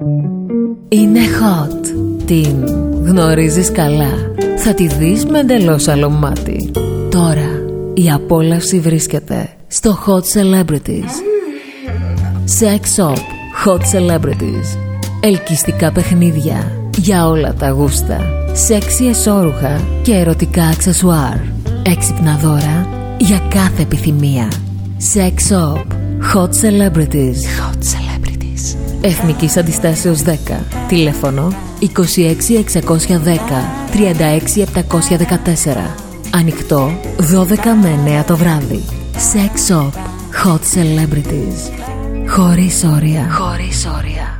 Είναι hot. Την γνωρίζεις καλά. Θα τη δεις με εντελώς άλλο μάτι. Τώρα η απόλαυση βρίσκεται στο Hot Celebrities. Sex Shop Hot Celebrities. Ελκυστικά παιχνίδια για όλα τα γούστα. Σεξι εσώρουχα και ερωτικά αξεσουάρ. Έξυπνα δώρα για κάθε επιθυμία. Sex Shop Hot Celebrities. Hot Celebrities. Εθνικής Αντιστάσεως 10. Τηλέφωνο 26610 36714. Ανοιχτό 12 με 9 το βράδυ. Sex Shop Hot Celebrities. Χωρίς όρια. Χωρίς όρια.